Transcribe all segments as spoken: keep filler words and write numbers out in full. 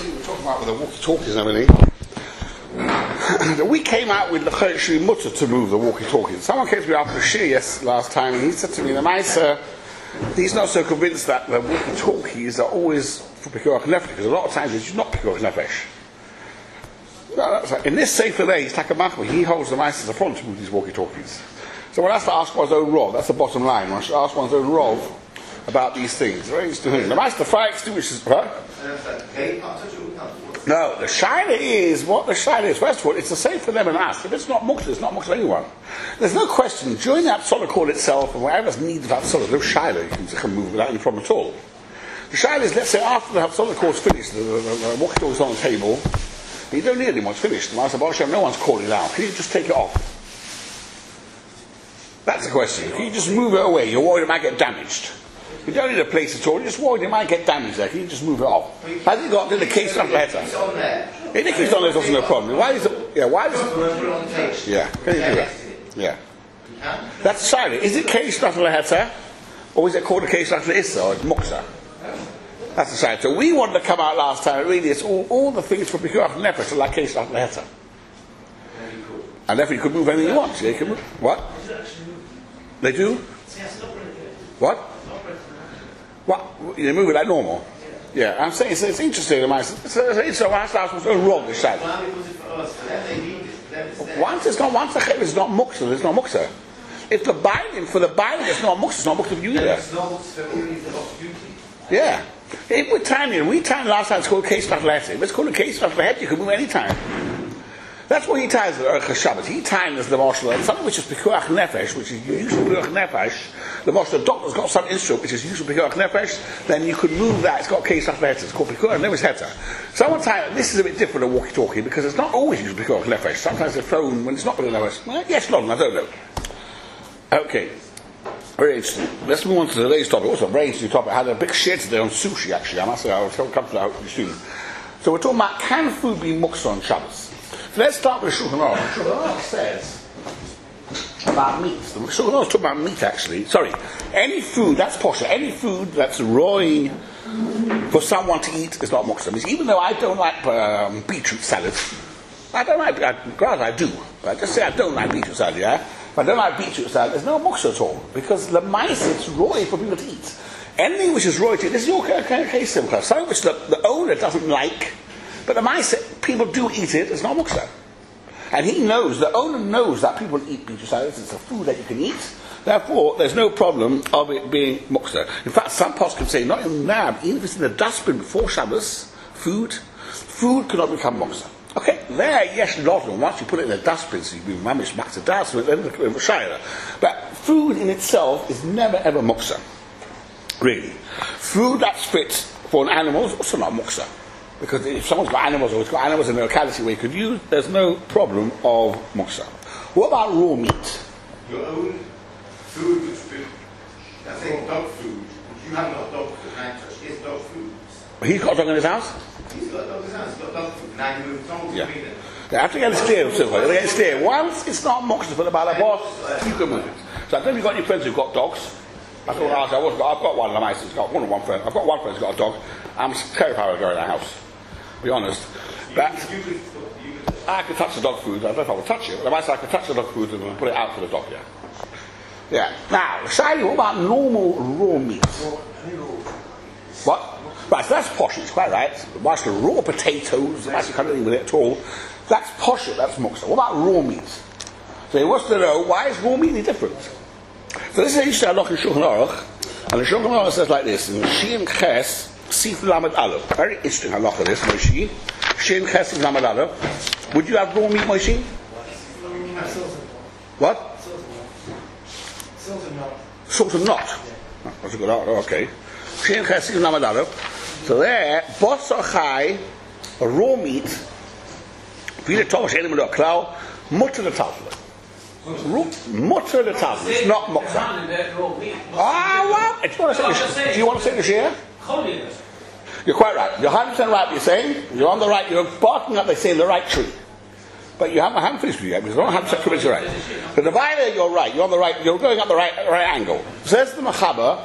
we were talking about with the walkie-talkies and everything. We came out with the Chayshri Mutter to move the walkie-talkies. Someone came to me after the Shir yes, last time, and he said to me, the Maisa, he's not so convinced that the walkie-talkies are always for Pikuach Nefesh, because a lot of times it's not Pikuach Nefesh. No, that's right. In this Sefer there, he's like a Machma, he holds the Maisa at the front to move these walkie-talkies. So one has to ask one's own Rov, that's the bottom line, one should ask one's own Rov about these things. Very interesting. The Maisa, fire extinguishers, huh? No, the Shaila is, what the Shaila is, first of all, it's the same for them and us. If it's not Muktzah, it's not Muktzah for anyone. There's no question, during the Absolute call itself, and whatever's needed of Absolute, no Shaila, you can, you can move without any problem at all. The Shaila is, let's say, after the Absolute call is finished, the, the, the, the walkie-talkie is on the table, and you don't need it anymore, it's finished. The Master Baruch Hashem, no one's calling it out. Can you just take it off? That's the question. Can you just move it away? You're worried it might get damaged. You don't need a place at all, you're just worried it might get damaged there. Can you just move it off? Has he got in the case of letter? It's on there. In the case on there, also no problem. Why is it? Yeah, why is it? Yeah, can you do that? Yeah. That's silent. Is it case not letter, or is it called a case not issa or muksa? That's the silent. So we wanted to come out last time. Really, it's all, all the things for Pikuach Nefesh are like case not letter. And therefore you could move anything you want. So you can move. What? They do? What? What? You move it like normal? Yeah, I'm saying it's, it's interesting. It's, it's, so I have to ask what's wrong with that. Once it's not, once the chayv is not muktzah, it's not muktzah. If the binding for the binding is not muktzah, it's not muktzah for you either. Yeah. If we're tiny, we time last time it's called case not latin. If it's called a case not head, you can move any time. That's what he ties the Erech HaShabbat. He ties the marshal, something which is Pikuach Nefesh, which is usually Pikuach Nefesh. The marshal, the doctor's got some instrument which is usually Pikuach Nefesh, then you could move that. It's got case of letters. It's called Pikuach Nefesh Heta. Someone time, this is a bit different than walkie-talkie because it's not always usually Pikuach Nefesh. Sometimes the phone, when it's not Pikuach Nefesh, well, yes, no, I don't know. Okay. Very interesting. Let's move on to today's topic. Also a very interesting topic. I had a big share today on sushi, actually. I must say, I'll come to that soon. So we're talking about, can food be muktzah on Shabbos? So let's start with Shulchan Aruch. Shulchan Aruch says about meat. The Shulchan Aruch talking about meat actually. Sorry, any food that's posher, any food that's raw for someone to eat is not muktzah. Even though I don't like um, beetroot salad, I don't like. I, granted, I do, but I just say I don't like beetroot salad. Yeah, if I don't like beetroot salad, there's no muktzah at all because the mice it's raw for people to eat. Anything which is raw to eat, this is your kind of case, simple. Something which the, the owner doesn't like. But the mice, people do eat it, it's not muktzah. And he knows, the owner knows that people eat beetroot salad, it's a food that you can eat, therefore there's no problem of it being muktzah. In fact, some poskim can say, not even now, even if it's in the dustbin before Shabbos, food, food cannot become muktzah. Okay, there, yes, not, and once you put it in the dustbin, so you be mamish matzah das, then it's a shayla. But food in itself is never ever muktzah. Really. Food that's fit for an animal is also not muktzah. Because if someone's got animals or it's got animals in the locality where you could use, there's no problem of muktzah. What about raw meat? Your own food which been, I think dog food, you haven't got dog food, now he has dog food. He's got a dog in his house? He's got a dog in his house, he's got dog food, now you move dogs yeah. to feed it. Yeah, I have to get it steer, so I have to get it steer. Once it's not muktzah for the balabos, you can move it. So I don't know if you've got any friends who've got dogs. I thought I was, I've got one, I've got one, one friend, I've got one friend who's got a dog. I'm terrified of going to the house. Be honest, but I could touch the dog food. I don't know if I would touch it, but I might say I could touch the dog food and put it out for the dog. Yeah. Yeah. Now, Shai, what about normal raw meat? What? Right. So that's posh. It's quite right. Whilst the raw potatoes, the you can't do anything with it at all. That's posh. That's muktzah. What about raw meat? So he wants to know why is raw meat any different? So this is Isha Aloch in Shulchan Aruch, and the Shulchan Aruch says like this: in Shin Ches. Sif Lamed Aleph. Very interesting halacha this, Moshe. Shin Ches Lamed Aleph. Would you have raw meat, Moshe? What? Salt and knot. Salt and knot. Oh, that's a good order, okay. Shin Ches Lamed Aleph. So there, Bosar Chai, raw meat, Vila Tomash Elim Lo Klau, Mutter the Tafel. Mutter the Tafel. It's not muktzah. Ah, well, do you want to say the, do you want to say the share? You're quite right. You're one hundred percent right what you're saying. You're on the right, you're barking up, they say, the right tree. But you haven't, I haven't finished with you yet, because you're not one hundred percent convinced you're right. But the Bible, you're right, you're on the right, you're going up the right, right angle. Says the Mechaber,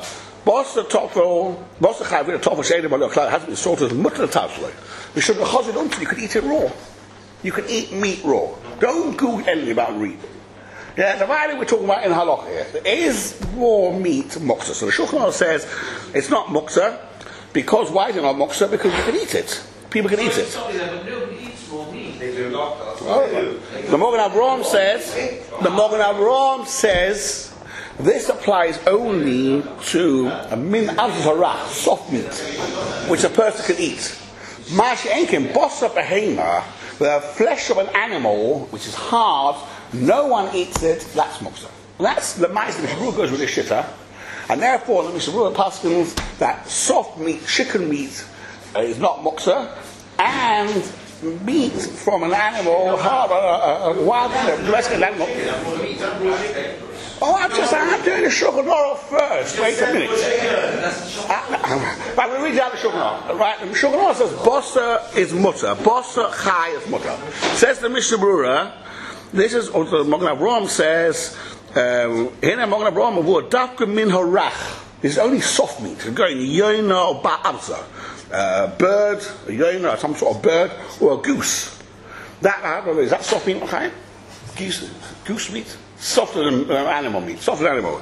Boss the tofel, boss the chayv with a tofel shaded by the cloud hasn't been salted as mutter the tafel. We should have chazed onto you could eat it raw. You can eat meat raw. Don't Google anything about meat. Yeah, the value we're talking about in halakha here is raw meat muksa. So the Shulchan Aruch says it's not muksa because why is it not muksa? Because you can eat it. People can eat it. But nobody eats raw meat. They do not. Oh, the Magen Avraham says, the Magen Avraham says, this applies only to a min azharah, soft meat, which a person can eat. Mash enkim bossa behema, the flesh of an animal which is hard, no one eats it. That's muksa. That's the ma'aseh. The Mishnah goes with this shitta, and therefore the Mishnah paskins that soft meat, chicken meat, uh, is not muksa, and meat from an animal, hard, uh, uh, wild animal, domestic animal. Oh, I'm just, I'm doing the Shulchan Aruch first. Wait a minute. Uh, right, we'll read out the Shulchan Aruch. Right, the Shulchan Aruch says, Bossa is mutter. Bossa chai is mutter. Says the Mishnah Berurah, this is, or the Magen Avraham says, here the Magen Avraham word, dafka min harach. This is only soft meat. It's going yona or ba'amza. A bird, a yona, or some sort of bird, or a goose. That, I don't know, is that soft meat? Okay? Goose, goose meat? Softer than uh, animal meat, softer than animal.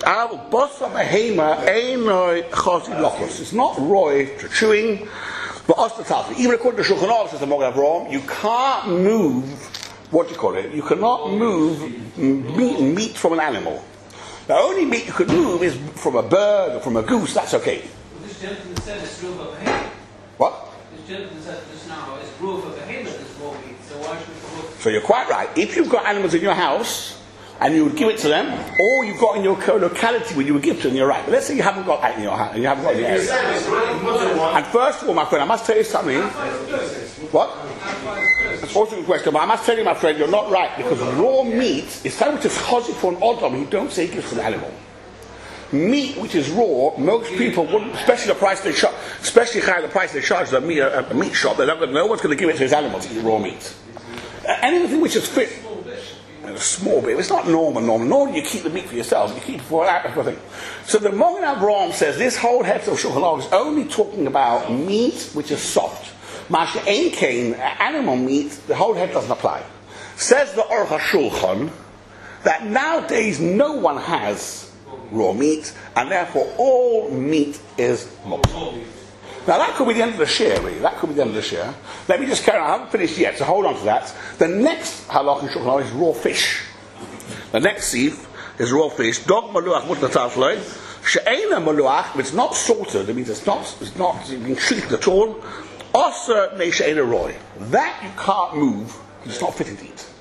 It's not raw to chewing, but ostetalfi. Even according to Shulchan Aruch, says the Magen Avraham, you can't move, what do you call it? You cannot move meat, meat from an animal. The only meat you could move is from a bird or from a goose, that's okay. Well, this gentleman said it's roof of a behemoth. What? This gentleman said just now it's roof of a behemoth is raw meat, so why should we promote? So you're quite right. If you've got animals in your house, and you would give it to them, or you've got in your locality where you would give to them, you're right. But let's say you haven't got that in your house, and you haven't got it in your area. And first of all, my friend, I must tell you something. What? That's also a good question, but I must tell you, my friend, you're not right, because raw meat is something which is chozik for an odom, you don't say gives to an animal. Meat which is raw, most people wouldn't, especially the price they charge, especially the price they charge the meat, a, a meat shop, they're not, no one's going to give it to his animal to eat raw meat. Uh, anything which is fit, a small bit. It's not normal, normal. Normally you keep the meat for yourself. You keep it for that everything. So the Magen Avraham says this whole head of Shulchan Aruch is only talking about meat which is soft. Masha ein kain, animal meat, the whole head doesn't apply. Says the Aruch HaShulchan that nowadays no one has raw meat, and therefore all meat is muksa. Now that could be the end of the share, really. That could be the end of the share. Let me just carry on. I haven't finished yet, so hold on to that. The next halakha in Shulchan Aruch is raw fish. The next sif is raw fish. Dog maluach mutar tafloi. She'ena maluach, if it's not salted, it means it's not, it's not being treated at all. Osa ne she'ena roy. That you can't move, it's not fitting to eat.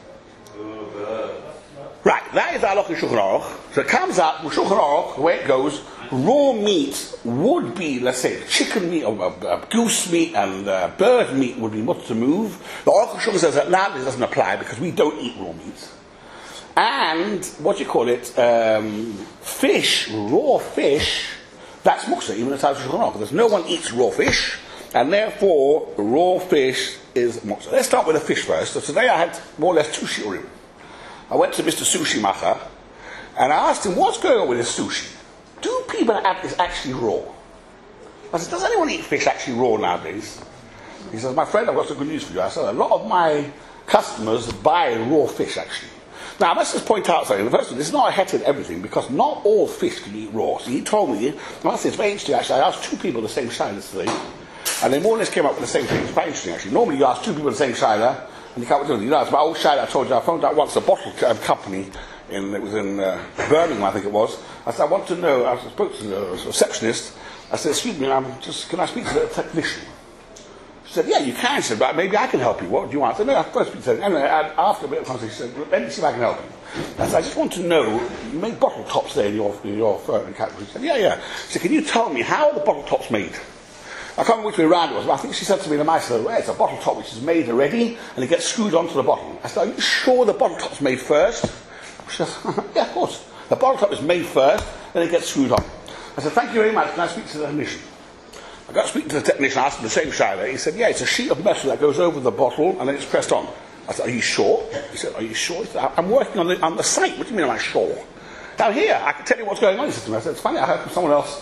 Right, that is the halakha in Shulchan Aruch. So it comes out, with Shulchan Aruch, the way it goes, raw meat would be, let's say, chicken meat, or uh, uh, goose meat, and uh, bird meat would be much to move. The Aruch HaShulchan says that now this doesn't apply because we don't eat raw meat. And, what do you call it, um, fish, raw fish, that's muksa, even in the time of Shulchan Aruch. There's no one eats raw fish, and therefore, raw fish is muksa. Let's start with the fish first. So today I had more or less two shiurim. I went to Mister Sushi Macher, and I asked him, what's going on with this sushi? Do people have this actually raw? I said, does anyone eat fish actually raw nowadays? He says, my friend, I've got some good news for you. I said, a lot of my customers buy raw fish actually. Now, let's just point out something. The first one, this is not a het in everything, because not all fish can eat raw. So he told me, and I said, it's very interesting actually, I asked two people the same shayla today, and they more or less came up with the same thing. It's very interesting actually. Normally you ask two people the same shayla, and you come up with, you know, it's my old shayla I told you, I found out once a bottle company, in, it was in uh, Birmingham, I think it was. I said, I want to know, I spoke to the receptionist, I said, excuse me, I'm just, can I speak to the technician? She said, yeah, you can, she said, but maybe I can help you. What do you want? I said, no, I first speak to the Anyway, after a bit of conversation, she said, let me see if I can help you. I said, I just want to know, you make bottle tops there in your, in your firm and category. She said, yeah, yeah. She said, can you tell me, how are the bottle tops made? I can't remember which way around it was, but I think she said to me, the mice said, well, it's a bottle top which is made already, and it gets screwed onto the bottle. I said, are you sure the bottle top's made first? She says, yeah, of course. The bottle top is made first, then it gets screwed on. I said, thank you very much, can I speak to the technician? I got to speak to the technician, I asked him the same shayla. He said, yeah, it's a sheet of metal that goes over the bottle, and then it's pressed on. I said, are you sure? He said, are you sure? He said, I'm working on the, on the site. What do you mean, am I sure? Now here, I can tell you what's going on. He said to me, I said, it's funny, I heard from someone else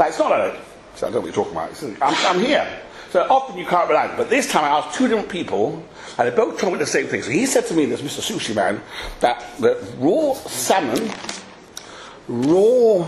Like, it's not like, so I don't know what you're talking about. He said, I'm, I'm here. So often you can't rely on it. But this time I asked two different people, and they both told me the same thing. So he said to me, this Mister Sushi Man, that the raw salmon, raw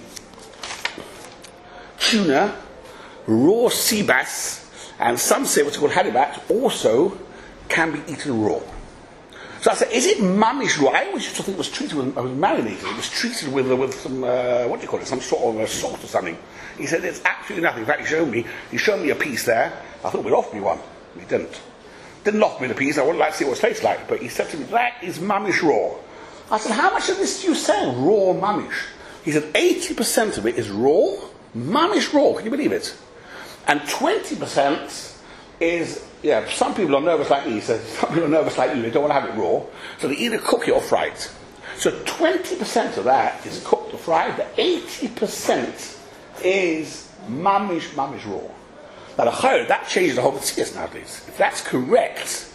tuna, raw sea bass, and some say what's called haddock also can be eaten raw. So I said, is it mummish raw? I always used to think it was treated with, it was marinated. It was treated with, with some, uh, what do you call it, some sort of uh, salt or something. He said, it's absolutely nothing. In fact, he showed me, he showed me a piece there. I thought he'd offer me one. He didn't. Didn't offer me the piece. I wouldn't like to see what it tastes like. But he said to me, that is mummish raw. I said, how much of this do you sell? Raw mummish. He said, eighty percent of it is raw, mummish raw. Can you believe it? And twenty percent is, yeah, some people are nervous like me. He said, some people are nervous like you. They don't want to have it raw. So they either cook it or fry it. So twenty percent of that is cooked or fried. The eighty percent is mummish, mummish raw. Now, the that changes the whole Matthias nowadays. If that's correct,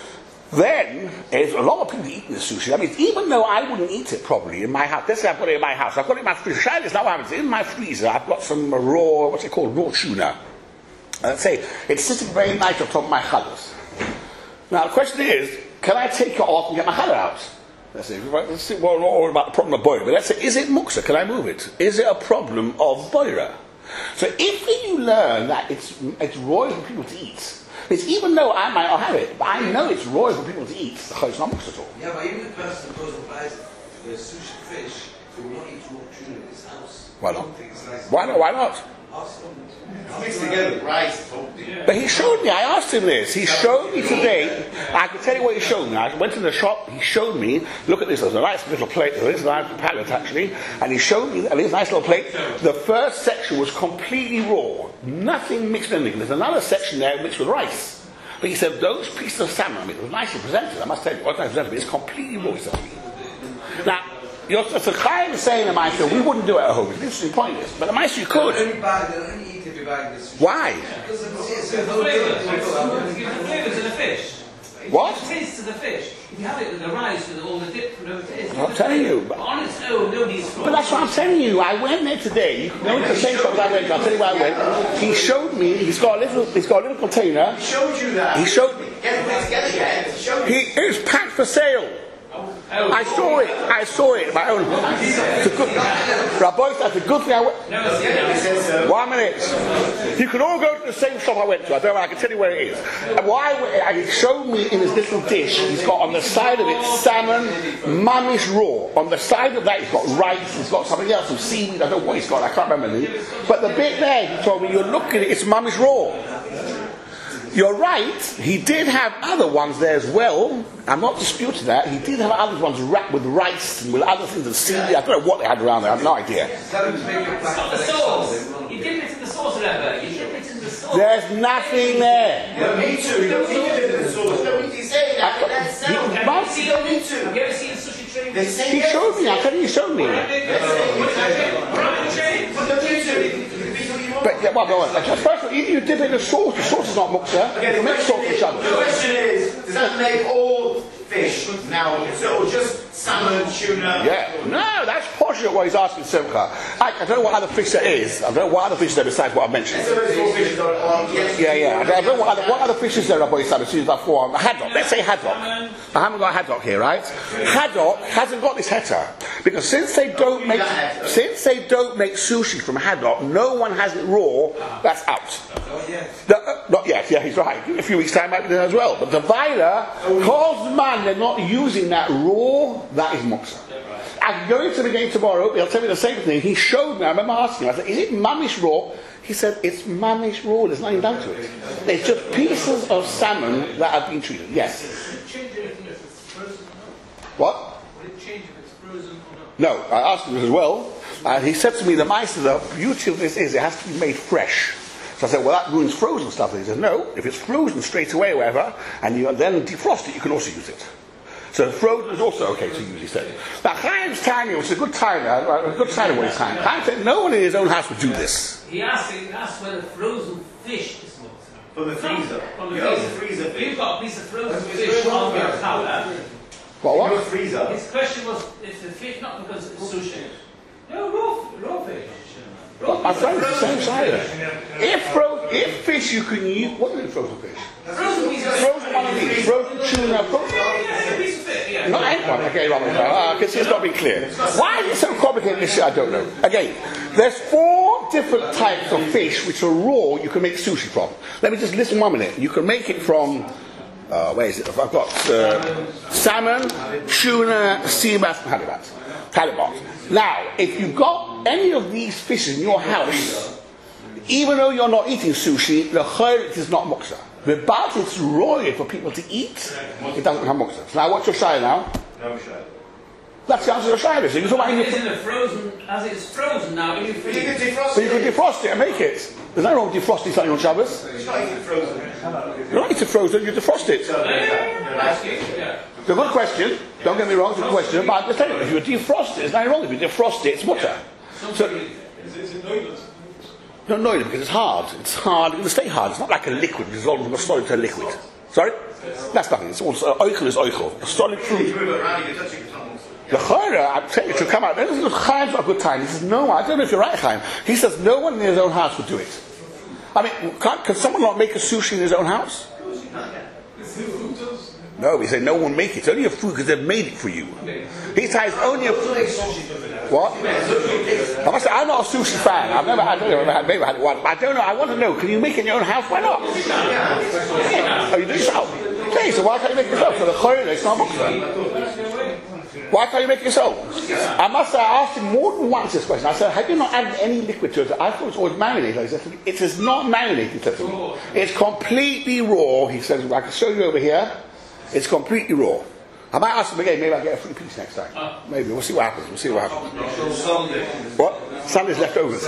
then there's a lot of people eating the sushi. That means even though I wouldn't eat it probably in my house, let's say I've got it in my house, I've got it in my freezer. It's not what happens. In my freezer, I've got some raw, what's it called, raw tuna. Let's say it's sitting very nice on top of my challah. Now, the question is, can I take it off and get my challah out? Let's say, let's see, well, not all about the problem of boira, but let's say, is it muksa? Can I move it? Is it a problem of boira? So if you learn that it's it's royal for people to eat, it's even though I might not have it, but I know it's royal for people to eat, it's not muksa at all. Yeah, but even the person who goes and buys the sushi fish, they will not eat raw tuna in his house. Why not? Why not? Why not? It's mixed together with rice. But he showed me, I asked him this, he showed me today, I can tell you what he showed me. I went to the shop, he showed me, look at this, there's a nice little plate, there's a nice palette actually, and he showed me this nice little plate. The first section was completely raw, nothing mixed with anything. There's another section there mixed with rice. But he said, those pieces of salmon, I mean, it was nicely presented, I must tell you, what I presented, it's completely raw, he said to me. Now, Your Chaim is saying to Maestro, we wouldn't do it at home. It's an interesting point, this. But the Maestro, you could. Only buy, they'll only eat if you buy this. Why? Because it's a The whole flavour, different it gives the flavour to the fish. What? It tastes to the fish. If you have it with the rice, with all the dip, whatever it is. I'm telling you. But on its own, nobody's from. But that's what I'm telling you. I went there today. You know, it's the same shop as I went to. I'll tell you where I went. He showed me. He's got a little. He's got a little container. He showed you that. He showed me. Get it together, yeah. He showed He you. it was packed for sale. I saw it. I saw it. My own. It's a good. Rabbi, that's a good thing. I went. He says so. One minute. You can all go to the same shop I went to. I don't know. I can tell you where it is. And why? And he showed me in his little dish. He's got on the side of it salmon, mummish raw. On the side of that, he's got rice. He's got something else, some seaweed. I don't know what he's got. I can't remember. But the bit there, he told me, you're looking at it. It's mummish raw. You're right, he did have other ones there as well. I'm not disputing that. He did have other ones wrapped with rice and with other things and seaweed. I don't know what they had around there. I have no idea. It's not the sauce. You dip it in the sauce, remember? You dip it in the sauce. There's nothing there. Yeah, me too. You don't need to do the sauce. Don't need to say that. I- That's he- sound. Mum- Have you ever seen, have you ever seen sushi trays? They say He yes. showed me. I tell you, he showed me. But don't need to. You can be what you want. But yeah, well, go on. Like, first of all, you, you dip it in the sauce. The sauce is not muksa. Okay, You the make sauce question for each is, the other. question is, does that make all fish now, so just salmon, tuna? Yeah. No, that's partially what he's asking Simcha. I, I don't know what other fish there is. I don't know what other fish there besides what I've mentioned. So those four fishes are on, yes. Yeah, yeah. I don't, I don't know what other, what other fishes there are, Rabbi Yisrael, as soon as I thought on. Haddock. Let's say haddock. I haven't got haddock here, right? Haddock hasn't got this heter. Because since they don't make since they don't make sushi from haddock, no one has it raw, that's out. The, uh, not yet, yeah, he's right. A few weeks' time might be there as well. But the Vaira calls man, they're not using that raw, that is muksa. I can go into him again tomorrow, he'll tell me the same thing. He showed me, I remember asking him, I said, is it mummish raw? He said, it's mummish raw, there's nothing down to it. It's just pieces of salmon that have been treated. Yes. Would it change anything if it's frozen? What? Would it change if it's frozen or not? No, I asked him as well. And he said to me, the mice, the beauty of this is it has to be made fresh. So I said, well, that ruins frozen stuff. And he said, no, if it's frozen straight away or whatever, and you then defrost it, you can also use it. So frozen is also okay to use, he said. Now, Chaim's timing, which is a good time, a good sign of what he's saying. Chaim said, no one in his own house would do this. He asked, he asked whether frozen fish is muksa. From the freezer. From the You know, freezer. the freezer fish. You've got a piece of frozen That's fish frozen on your fish. challah. What, Your what? freezer. His question was, if the fish, not because it's sushi. No, raw, raw fish. But my friend, it's the same side of it. If, fro- if fish you can use, what do you mean frozen fish? Frozen piece of Frozen one of these, frozen tuna, frozen... a piece of fish, yeah. Not any one. Okay, Robert. Uh, I can see it's not being clear. Why is it so complicated? This shit, I don't know. Again, there's four different types of fish which are raw. You can make sushi from. Let me just listen one minute. You can make it from. Uh, where is it? I've got uh, salmon, tuna, sea bass, and halibut. Halibut. Now, if you've got any of these fishes in your house, even though you're not eating sushi, the chayr is not muksa. But it's raw for people to eat, it doesn't have muksa. So now what's your shayla now? No shayla. That's the answer to your shayla. So you talk about It your is in a frozen, as it's frozen now, when you freeze You can it. defrost but you can it. defrost it and make it. There's no wrong with defrosting something on Shabbos. It's not even frozen. You don't need to frozen, you defrost it. Yeah. It's a good question. Don't get me wrong, it's a good question. But I'm just telling you, if you defrost it, there's nothing wrong. If you defrost it, it's mutter. So, no, no, because it's hard. It's hard. It's going to stay hard. It's not like a liquid. It's all from a solid to a liquid. Sorry? That's nothing. It's all uh, oichel is oichel. A solid You fruit. move it around, you can touch it, it's not muksa. The chayra, I'm telling you, it should come out. This is Chaim's not a good time. He says, no, I don't know if you're right, Chaim. He says, no one in his own house would do it. I mean, can't, can someone not make a sushi in his own house? No, he said no one make it. It's only a food because they've made it for you. He says only a food. What? I must say, I'm not a sushi fan. I've never had, I've never had, maybe had one. But I don't know. I want to know. Can you make it in your own house? Why not? Oh, you do yourself. Okay, so why can't you make it yourself? So the chayra, it's not muksa. Why can't you make it yourself? I must say, I asked him more than once this question. I said, have you not added any liquid to it? I thought it was always marinated. He said, it is not marinated, he said to me. It's completely raw. He says, I can show you over here. It's completely raw. I might ask him again, maybe I'll get a free piece next time. Maybe, we'll see what happens. We'll see what happens. What? Sunday's leftovers.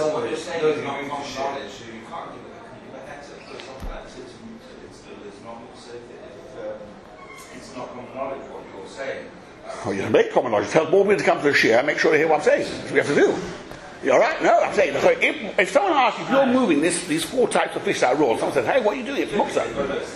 Oh, you make common knowledge. Tell more people to come to the share, make sure they hear what I'm saying. That's what we have to do. You alright? No, I'm saying, so if, if someone asks if you're moving this, these four types of fish that are raw, someone says, hey, what are you doing? It's muksa.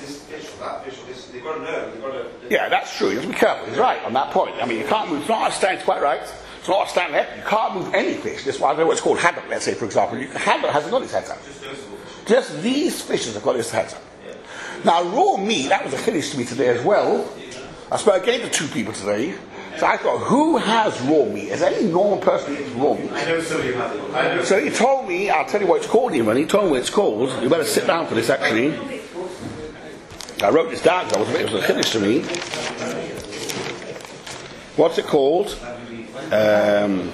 Yeah, that's true. You have to be careful. He's right on that point. I mean, you can't move. It's not a stand, it's quite right. It's not a stand head. You can't move any fish. This is why I know what's called haddock, let's say, for example. You, haddock hasn't got its head up. Just these fishes have got its heads up. Now, raw meat, that was a finish to me today as well. I spoke again to two people today. So I thought, who has raw meat? Is any normal person who eats raw meat? I know somebody who has it. I know. So he told me, I'll tell you what it's called even. He told me what it's called. You better sit down for this actually. I wrote this down because it was a finish to me. What's it called? Um,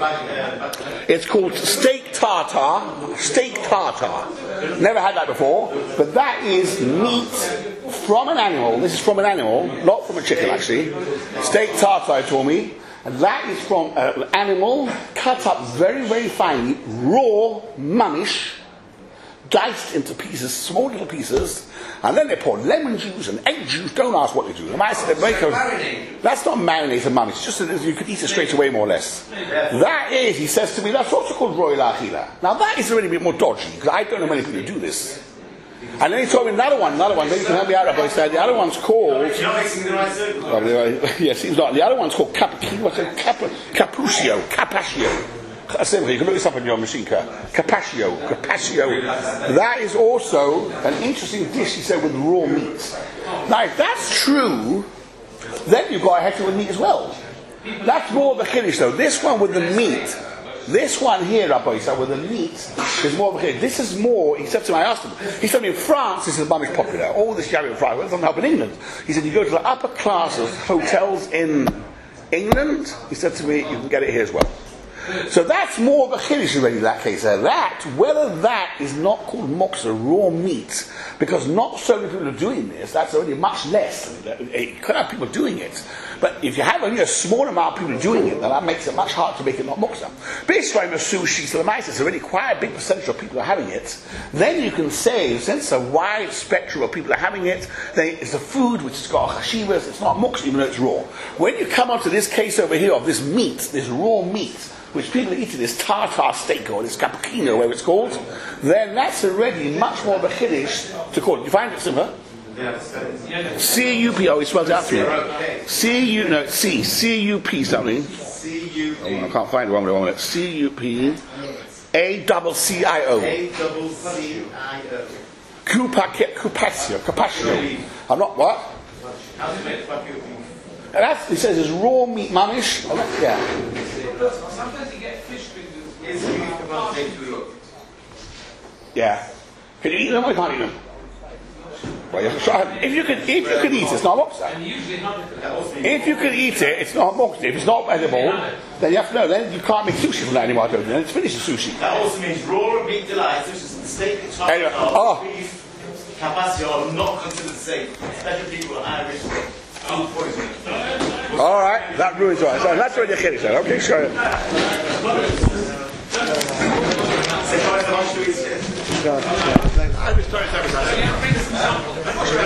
it's called steak tartare. Steak tartare. Never had that before. But that is meat from an animal. This is from an animal, not from a chicken actually. Steak tartare, he told me. And that is from an animal cut up very, very finely, raw, mamish, diced into pieces, small little pieces, and then they pour lemon juice and egg juice. Don't ask what they do. They might say they make a, that's not marinated mamish. It's just that you could eat it straight away, more or less. That is, he says to me, that's also called royal achila. Now that is already a bit more dodgy because I don't know many people who do this. And then he told me another one, another one. Maybe you can help me out. But he said the other one's called. You're not mixing the right circle. Oh, yes, he's not. The other one's called cap, what's it? Cap, Cappuccio. Capaccio. Simply, you can look this up on your machine. Capaccio. Capaccio. That is also an interesting dish, he said, with raw meat. Now, if that's true, then you've got a hefty with meat as well. That's more of a kiddush, though. This one with the meat. This one here, Rabbi said, with the meat is more of a kiddush. This is more, he said to me, I asked him, he said to me, in France, this is much popular. All this jam in France, it doesn't help in England. He said, you go to the upper class of hotels in England, he said to me, you can get it here as well. So that's more of a chiddush already in that case. Uh, that, whether that is not called moksa, raw meat, because not so many people are doing this, that's already much less. You could have people doing it. But if you have only a small amount of people doing it, then that makes it much harder to make it not moksa. But if I'm a sushi, so the mice is already quite a big percentage of people are having it, then you can say, since a wide spectrum of people are having it, then it's a food which has got chashivas, it's not moksa even though it's raw. When you come onto this case over here of this meat, this raw meat, which people are eating, this tartar steak or this cappuccino, whatever it's called, then that's already much more of a chiddush to call it. You find it similar? C U P, oh, he spells it out for you. C U, no, C, C U P something. C U P. Oh, I can't find it one minute, one minute. C U P A double C I O. A double C I O. Cupaccio. Cupaccio. I'm not what? How do you make wagyu beef? And that's, he says it's raw meat, mamish. Yeah. Sometimes you get fish fingers. Is beef kebab safe to eat? Yeah. Can you eat them or can't eat them? Well, you have to try. If you can, if you can eat it, it's not moksa. And usually not. That also means If you can eat it, it's not moksa. If it's not edible, then you have to know. Then you can't make sushi from that anymore. Don't you? Then it's finished as sushi. that also means raw meat delights, which is steak and chocolate, Anyway, oh. beef, carpaccio are not considered safe, especially people are Irish. Food poisoning. All right, that ruins it. So that's what you're kidding. So okay, sure. Say how much do we say? I was trying to